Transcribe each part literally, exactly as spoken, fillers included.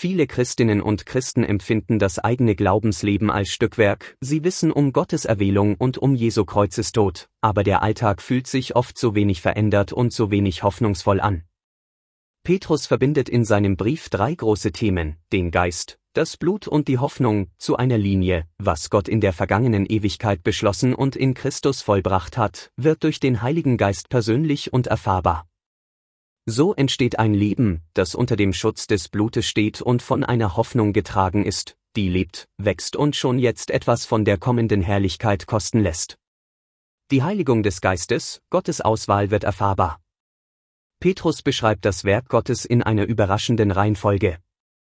Viele Christinnen und Christen empfinden das eigene Glaubensleben als Stückwerk, sie wissen um Gottes Erwählung und um Jesu Kreuzestod, aber der Alltag fühlt sich oft so wenig verändert und so wenig hoffnungsvoll an. Petrus verbindet in seinem Brief drei große Themen, den Geist, das Blut und die Hoffnung, zu einer Linie. Was Gott in der vergangenen Ewigkeit beschlossen und in Christus vollbracht hat, wird durch den Heiligen Geist persönlich und erfahrbar. So entsteht ein Leben, das unter dem Schutz des Blutes steht und von einer Hoffnung getragen ist, die lebt, wächst und schon jetzt etwas von der kommenden Herrlichkeit kosten lässt. Die Heiligung des Geistes, Gottes Auswahl wird erfahrbar. Petrus beschreibt das Werk Gottes in einer überraschenden Reihenfolge.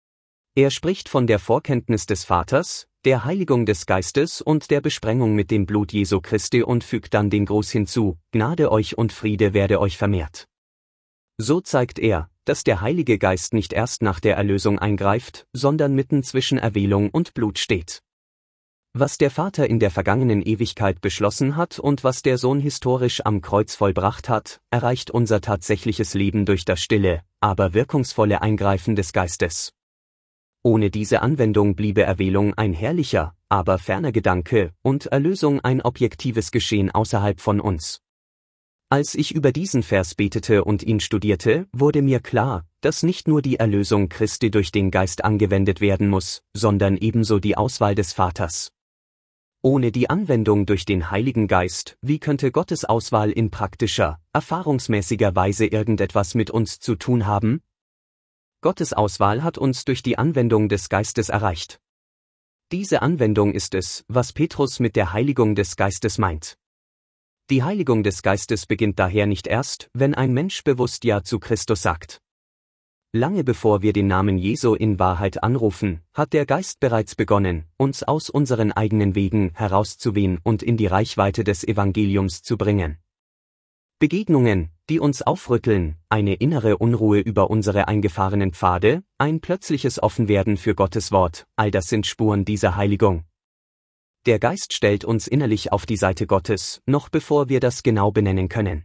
Er spricht von der Vorkenntnis des Vaters, der Heiligung des Geistes und der Besprengung mit dem Blut Jesu Christi und fügt dann den Gruß hinzu: Gnade euch und Friede werde euch vermehrt. So zeigt er, dass der Heilige Geist nicht erst nach der Erlösung eingreift, sondern mitten zwischen Erwählung und Blut steht. Was der Vater in der vergangenen Ewigkeit beschlossen hat und was der Sohn historisch am Kreuz vollbracht hat, erreicht unser tatsächliches Leben durch das stille, aber wirkungsvolle Eingreifen des Geistes. Ohne diese Anwendung bliebe Erwählung ein herrlicher, aber ferner Gedanke und Erlösung ein objektives Geschehen außerhalb von uns. Als ich über diesen Vers betete und ihn studierte, wurde mir klar, dass nicht nur die Erlösung Christi durch den Geist angewendet werden muss, sondern ebenso die Auswahl des Vaters. Ohne die Anwendung durch den Heiligen Geist, wie könnte Gottes Auswahl in praktischer, erfahrungsmäßiger Weise irgendetwas mit uns zu tun haben? Gottes Auswahl hat uns durch die Anwendung des Geistes erreicht. Diese Anwendung ist es, was Petrus mit der Heiligung des Geistes meint. Die Heiligung des Geistes beginnt daher nicht erst, wenn ein Mensch bewusst Ja zu Christus sagt. Lange bevor wir den Namen Jesu in Wahrheit anrufen, hat der Geist bereits begonnen, uns aus unseren eigenen Wegen herauszuwehen und in die Reichweite des Evangeliums zu bringen. Begegnungen, die uns aufrütteln, eine innere Unruhe über unsere eingefahrenen Pfade, ein plötzliches Offenwerden für Gottes Wort, all das sind Spuren dieser Heiligung. Der Geist stellt uns innerlich auf die Seite Gottes, noch bevor wir das genau benennen können.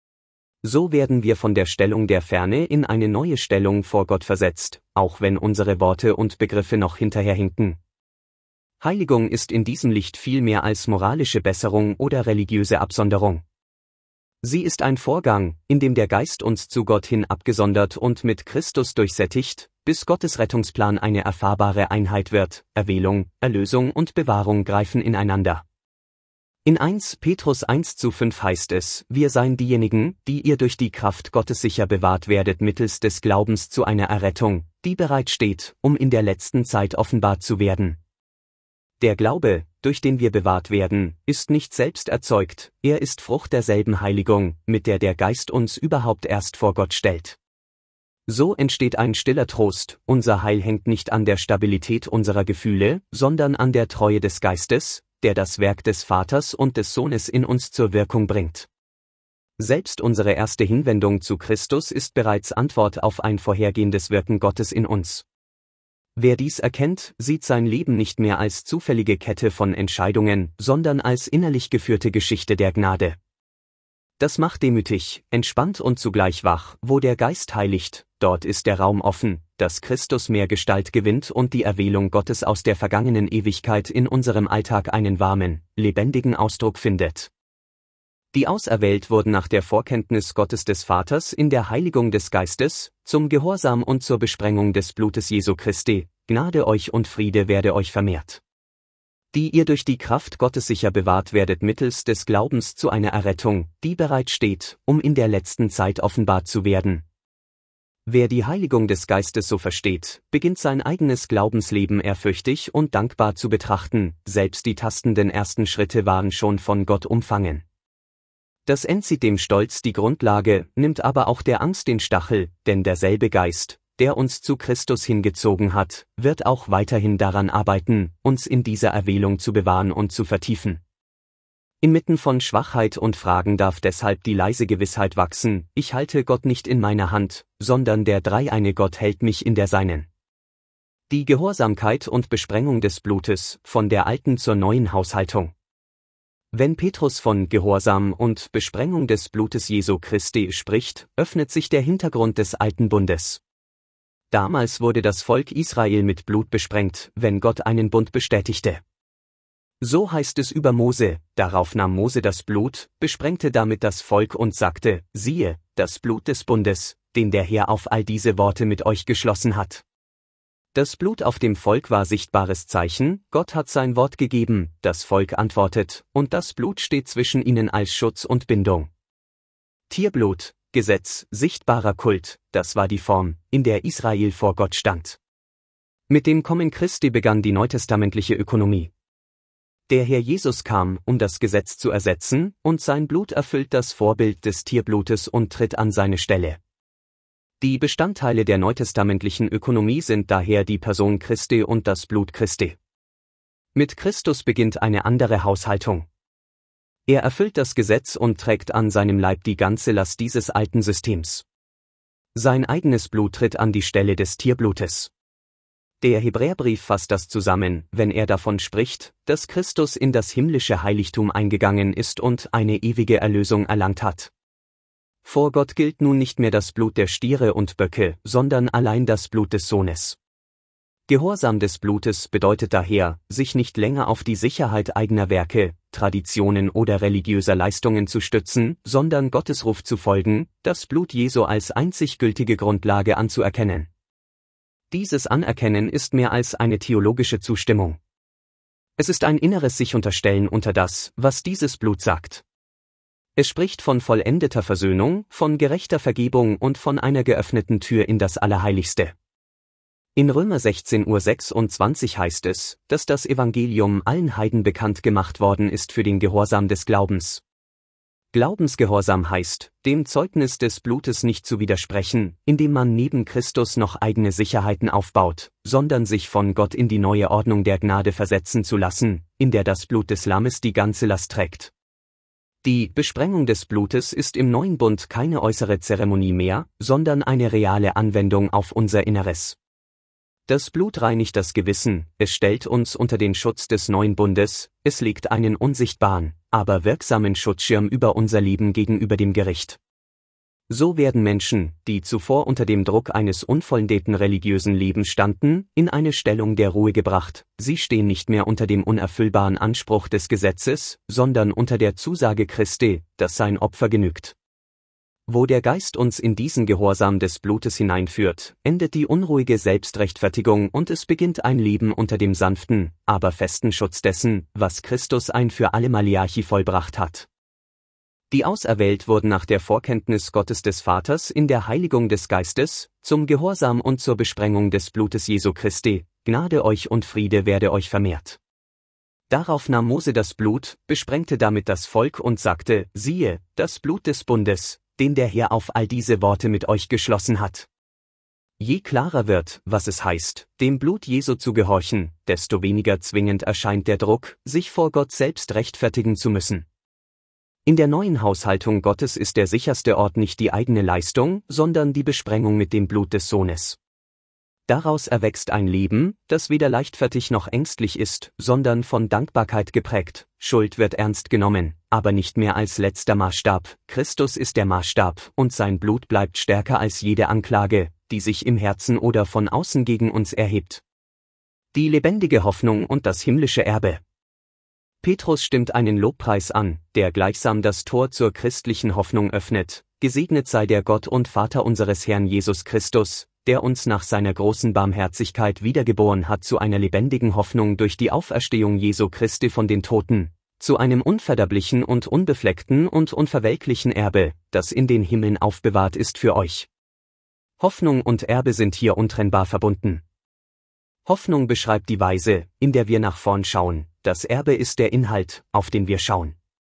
So werden wir von der Stellung der Ferne in eine neue Stellung vor Gott versetzt, auch wenn unsere Worte und Begriffe noch hinterherhinken. Heiligung ist in diesem Licht viel mehr als moralische Besserung oder religiöse Absonderung. Sie ist ein Vorgang, in dem der Geist uns zu Gott hin abgesondert und mit Christus durchsättigt, bis Gottes Rettungsplan eine erfahrbare Einheit wird. Erwählung, Erlösung und Bewahrung greifen ineinander. In erster Petrus eins zu fünf heißt es: Wir seien diejenigen, die ihr durch die Kraft Gottes sicher bewahrt werdet mittels des Glaubens zu einer Errettung, die bereit steht, um in der letzten Zeit offenbart zu werden. Der Glaube, durch den wir bewahrt werden, ist nicht selbst erzeugt, er ist Frucht derselben Heiligung, mit der der Geist uns überhaupt erst vor Gott stellt. So entsteht ein stiller Trost: Unser Heil hängt nicht an der Stabilität unserer Gefühle, sondern an der Treue des Geistes, der das Werk des Vaters und des Sohnes in uns zur Wirkung bringt. Selbst unsere erste Hinwendung zu Christus ist bereits Antwort auf ein vorhergehendes Wirken Gottes in uns. Wer dies erkennt, sieht sein Leben nicht mehr als zufällige Kette von Entscheidungen, sondern als innerlich geführte Geschichte der Gnade. Das macht demütig, entspannt und zugleich wach: Wo der Geist heiligt, dort ist der Raum offen, dass Christus mehr Gestalt gewinnt und die Erwählung Gottes aus der vergangenen Ewigkeit in unserem Alltag einen warmen, lebendigen Ausdruck findet. Die Auserwählt wurden nach der Vorkenntnis Gottes des Vaters in der Heiligung des Geistes, zum Gehorsam und zur Besprengung des Blutes Jesu Christi: Gnade euch und Friede werde euch vermehrt. Die ihr durch die Kraft Gottes sicher bewahrt werdet mittels des Glaubens zu einer Errettung, die bereit steht, um in der letzten Zeit offenbart zu werden. Wer die Heiligung des Geistes so versteht, beginnt sein eigenes Glaubensleben ehrfürchtig und dankbar zu betrachten, selbst die tastenden ersten Schritte waren schon von Gott umfangen. Das entzieht dem Stolz die Grundlage, nimmt aber auch der Angst den Stachel, denn derselbe Geist, der uns zu Christus hingezogen hat, wird auch weiterhin daran arbeiten, uns in dieser Erwählung zu bewahren und zu vertiefen. Inmitten von Schwachheit und Fragen darf deshalb die leise Gewissheit wachsen: Ich halte Gott nicht in meiner Hand, sondern der dreieine Gott hält mich in der seinen. Die Gehorsamkeit und Besprengung des Blutes, von der alten zur neuen Haushaltung. Wenn Petrus von Gehorsam und Besprengung des Blutes Jesu Christi spricht, öffnet sich der Hintergrund des alten Bundes. Damals wurde das Volk Israel mit Blut besprengt, wenn Gott einen Bund bestätigte. So heißt es über Mose: Darauf nahm Mose das Blut, besprengte damit das Volk und sagte: Siehe, das Blut des Bundes, den der Herr auf all diese Worte mit euch geschlossen hat. Das Blut auf dem Volk war sichtbares Zeichen: Gott hat sein Wort gegeben, das Volk antwortet, und das Blut steht zwischen ihnen als Schutz und Bindung. Tierblut, Gesetz, sichtbarer Kult, das war die Form, in der Israel vor Gott stand. Mit dem Kommen Christi begann die neutestamentliche Ökonomie. Der Herr Jesus kam, um das Gesetz zu ersetzen, und sein Blut erfüllt das Vorbild des Tierblutes und tritt an seine Stelle. Die Bestandteile der neutestamentlichen Ökonomie sind daher die Person Christi und das Blut Christi. Mit Christus beginnt eine andere Haushaltung. Er erfüllt das Gesetz und trägt an seinem Leib die ganze Last dieses alten Systems. Sein eigenes Blut tritt an die Stelle des Tierblutes. Der Hebräerbrief fasst das zusammen, wenn er davon spricht, dass Christus in das himmlische Heiligtum eingegangen ist und eine ewige Erlösung erlangt hat. Vor Gott gilt nun nicht mehr das Blut der Stiere und Böcke, sondern allein das Blut des Sohnes. Gehorsam des Blutes bedeutet daher, sich nicht länger auf die Sicherheit eigener Werke, Traditionen oder religiöser Leistungen zu stützen, sondern Gottes Ruf zu folgen, das Blut Jesu als einzig gültige Grundlage anzuerkennen. Dieses Anerkennen ist mehr als eine theologische Zustimmung. Es ist ein inneres Sich-Unterstellen unter das, was dieses Blut sagt. Es spricht von vollendeter Versöhnung, von gerechter Vergebung und von einer geöffneten Tür in das Allerheiligste. In Römer sechzehn Uhr sechsundzwanzig heißt es, dass das Evangelium allen Heiden bekannt gemacht worden ist für den Gehorsam des Glaubens. Glaubensgehorsam heißt, dem Zeugnis des Blutes nicht zu widersprechen, indem man neben Christus noch eigene Sicherheiten aufbaut, sondern sich von Gott in die neue Ordnung der Gnade versetzen zu lassen, in der das Blut des Lammes die ganze Last trägt. Die Besprengung des Blutes ist im neuen Bund keine äußere Zeremonie mehr, sondern eine reale Anwendung auf unser Inneres. Das Blut reinigt das Gewissen, es stellt uns unter den Schutz des neuen Bundes, es legt einen unsichtbaren, aber wirksamen Schutzschirm über unser Leben gegenüber dem Gericht. So werden Menschen, die zuvor unter dem Druck eines unvollendeten religiösen Lebens standen, in eine Stellung der Ruhe gebracht. Sie stehen nicht mehr unter dem unerfüllbaren Anspruch des Gesetzes, sondern unter der Zusage Christi, dass sein Opfer genügt. Wo der Geist uns in diesen Gehorsam des Blutes hineinführt, endet die unruhige Selbstrechtfertigung und es beginnt ein Leben unter dem sanften, aber festen Schutz dessen, was Christus ein für allemal vollbracht hat. Die Auserwählt wurden nach der Vorkenntnis Gottes des Vaters in der Heiligung des Geistes, zum Gehorsam und zur Besprengung des Blutes Jesu Christi, Gnade euch und Friede werde euch vermehrt. Darauf nahm Mose das Blut, besprengte damit das Volk und sagte: Siehe, das Blut des Bundes, den der Herr auf all diese Worte mit euch geschlossen hat. Je klarer wird, was es heißt, dem Blut Jesu zu gehorchen, desto weniger zwingend erscheint der Druck, sich vor Gott selbst rechtfertigen zu müssen. In der neuen Haushaltung Gottes ist der sicherste Ort nicht die eigene Leistung, sondern die Besprengung mit dem Blut des Sohnes. Daraus erwächst ein Leben, das weder leichtfertig noch ängstlich ist, sondern von Dankbarkeit geprägt. Schuld wird ernst genommen, aber nicht mehr als letzter Maßstab. Christus ist der Maßstab, und sein Blut bleibt stärker als jede Anklage, die sich im Herzen oder von außen gegen uns erhebt. Die lebendige Hoffnung und das himmlische Erbe. Petrus stimmt einen Lobpreis an, der gleichsam das Tor zur christlichen Hoffnung öffnet. Gesegnet sei der Gott und Vater unseres Herrn Jesus Christus, der uns nach seiner großen Barmherzigkeit wiedergeboren hat zu einer lebendigen Hoffnung durch die Auferstehung Jesu Christi von den Toten, zu einem unverderblichen und unbefleckten und unverwelklichen Erbe, das in den Himmeln aufbewahrt ist für euch. Hoffnung und Erbe sind hier untrennbar verbunden. Hoffnung beschreibt die Weise, in der wir nach vorn schauen, das Erbe ist der Inhalt, auf den wir schauen.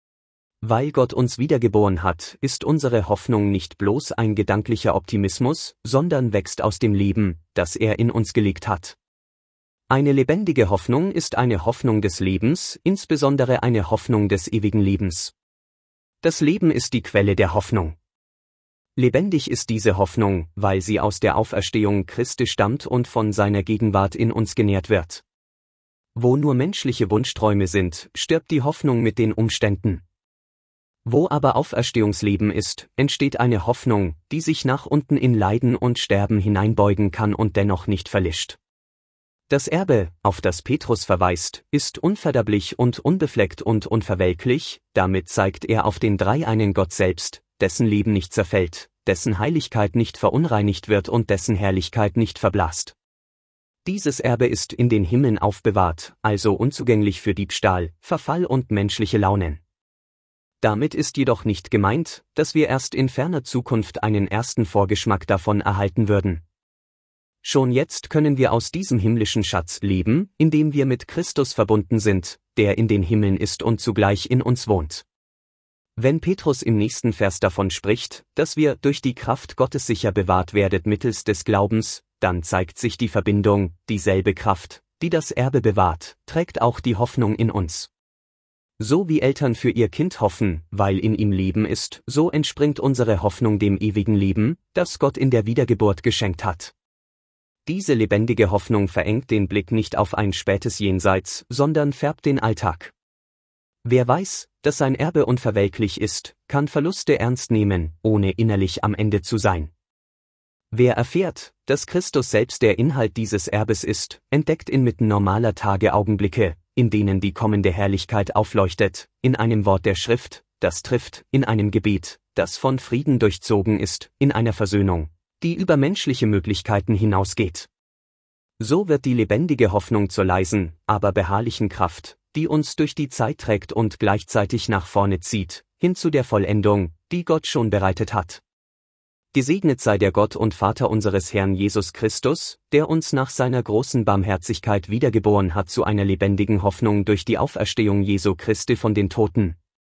Weil Gott uns wiedergeboren hat, ist unsere Hoffnung nicht bloß ein gedanklicher Optimismus, sondern wächst aus dem Leben, das er in uns gelegt hat. Eine lebendige Hoffnung ist eine Hoffnung des Lebens, insbesondere eine Hoffnung des ewigen Lebens. Das Leben ist die Quelle der Hoffnung. Lebendig ist diese Hoffnung, weil sie aus der Auferstehung Christi stammt und von seiner Gegenwart in uns genährt wird. Wo nur menschliche Wunschträume sind, stirbt die Hoffnung mit den Umständen. Wo aber Auferstehungsleben ist, entsteht eine Hoffnung, die sich nach unten in Leiden und Sterben hineinbeugen kann und dennoch nicht verlischt. Das Erbe, auf das Petrus verweist, ist unverderblich und unbefleckt und unverwelklich, damit zeigt er auf den dreieinen Gott selbst, dessen Leben nicht zerfällt, dessen Heiligkeit nicht verunreinigt wird und dessen Herrlichkeit nicht verblasst. Dieses Erbe ist in den Himmeln aufbewahrt, also unzugänglich für Diebstahl, Verfall und menschliche Launen. Damit ist jedoch nicht gemeint, dass wir erst in ferner Zukunft einen ersten Vorgeschmack davon erhalten würden. Schon jetzt können wir aus diesem himmlischen Schatz leben, indem wir mit Christus verbunden sind, der in den Himmeln ist und zugleich in uns wohnt. Wenn Petrus im nächsten Vers davon spricht, dass wir durch die Kraft Gottes sicher bewahrt werdet mittels des Glaubens, dann zeigt sich die Verbindung, dieselbe Kraft, die das Erbe bewahrt, trägt auch die Hoffnung in uns. So wie Eltern für ihr Kind hoffen, weil in ihm Leben ist, so entspringt unsere Hoffnung dem ewigen Leben, das Gott in der Wiedergeburt geschenkt hat. Diese lebendige Hoffnung verengt den Blick nicht auf ein spätes Jenseits, sondern färbt den Alltag. Wer weiß, dass sein Erbe unverwelklich ist, kann Verluste ernst nehmen, ohne innerlich am Ende zu sein. Wer erfährt, dass Christus selbst der Inhalt dieses Erbes ist, entdeckt inmitten normaler Tage Augenblicke, in denen die kommende Herrlichkeit aufleuchtet, in einem Wort der Schrift, das trifft, in einem Gebet, das von Frieden durchzogen ist, in einer Versöhnung, die über menschliche Möglichkeiten hinausgeht. So wird die lebendige Hoffnung zur leisen, aber beharrlichen Kraft, die uns durch die Zeit trägt und gleichzeitig nach vorne zieht, hin zu der Vollendung, die Gott schon bereitet hat. Gesegnet sei der Gott und Vater unseres Herrn Jesus Christus, der uns nach seiner großen Barmherzigkeit wiedergeboren hat zu einer lebendigen Hoffnung durch die Auferstehung Jesu Christi von den Toten.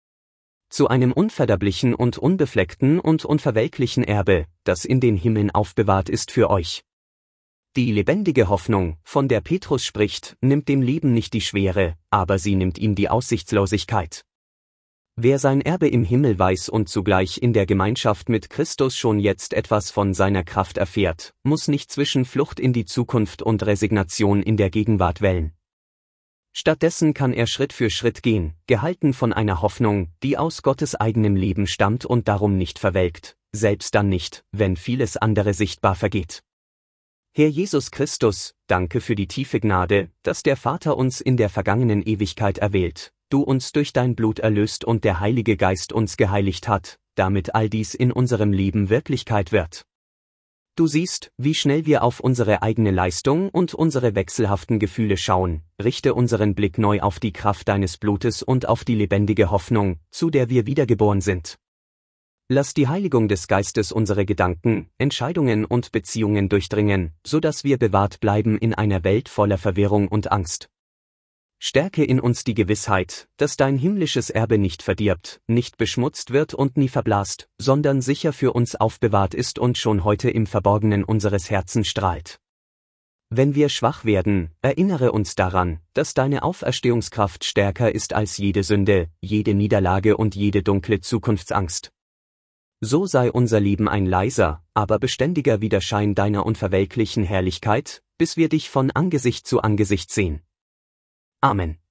Zu einem unverderblichen und unbefleckten und unverwelklichen Erbe, das in den Himmeln aufbewahrt ist für euch. Die lebendige Hoffnung, von der Petrus spricht, nimmt dem Leben nicht die Schwere, aber sie nimmt ihm die Aussichtslosigkeit. Wer sein Erbe im Himmel weiß und zugleich in der Gemeinschaft mit Christus schon jetzt etwas von seiner Kraft erfährt, muss nicht zwischen Flucht in die Zukunft und Resignation in der Gegenwart wählen. Stattdessen kann er Schritt für Schritt gehen, gehalten von einer Hoffnung, die aus Gottes eigenem Leben stammt und darum nicht verwelkt, selbst dann nicht, wenn vieles andere sichtbar vergeht. Herr Jesus Christus, danke für die tiefe Gnade, dass der Vater uns in der vergangenen Ewigkeit erwählt, du uns durch dein Blut erlöst und der Heilige Geist uns geheiligt hat, damit all dies in unserem Leben Wirklichkeit wird. Du siehst, wie schnell wir auf unsere eigene Leistung und unsere wechselhaften Gefühle schauen, richte unseren Blick neu auf die Kraft deines Blutes und auf die lebendige Hoffnung, zu der wir wiedergeboren sind. Lass die Heiligung des Geistes unsere Gedanken, Entscheidungen und Beziehungen durchdringen, so dass wir bewahrt bleiben in einer Welt voller Verwirrung und Angst. Stärke in uns die Gewissheit, dass dein himmlisches Erbe nicht verdirbt, nicht beschmutzt wird und nie verblasst, sondern sicher für uns aufbewahrt ist und schon heute im Verborgenen unseres Herzens strahlt. Wenn wir schwach werden, erinnere uns daran, dass deine Auferstehungskraft stärker ist als jede Sünde, jede Niederlage und jede dunkle Zukunftsangst. So sei unser Leben ein leiser, aber beständiger Widerschein deiner unverwelklichen Herrlichkeit, bis wir dich von Angesicht zu Angesicht sehen. Amen.